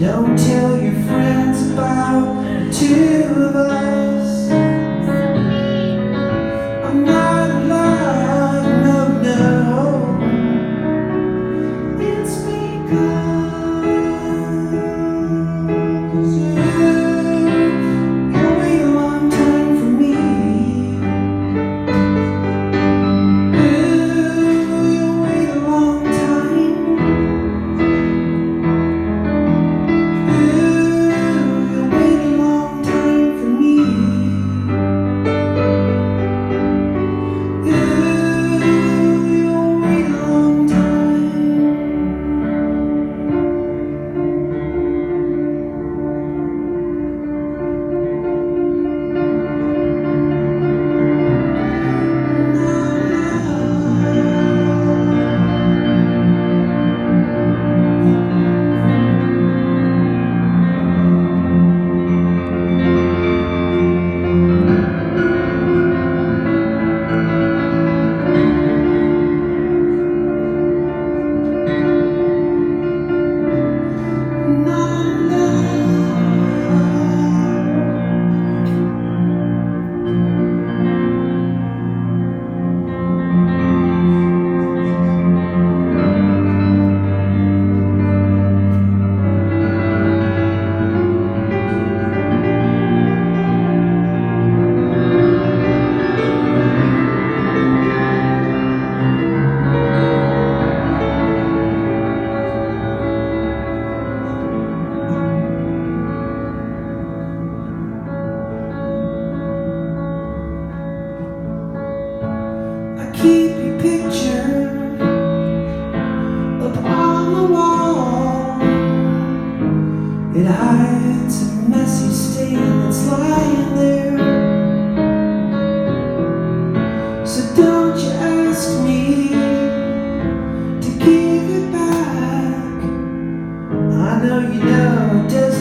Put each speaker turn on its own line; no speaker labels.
Don't tell your friends about the two of us. I'm not alive, no, no. It's because you wait a long time for me. You wait a long time. You wait a long time for me. You wait a long time. Keep your picture up on the wall. It hides a messy stain that's lying there. So don't you ask me to give it back. I know you know it doesn't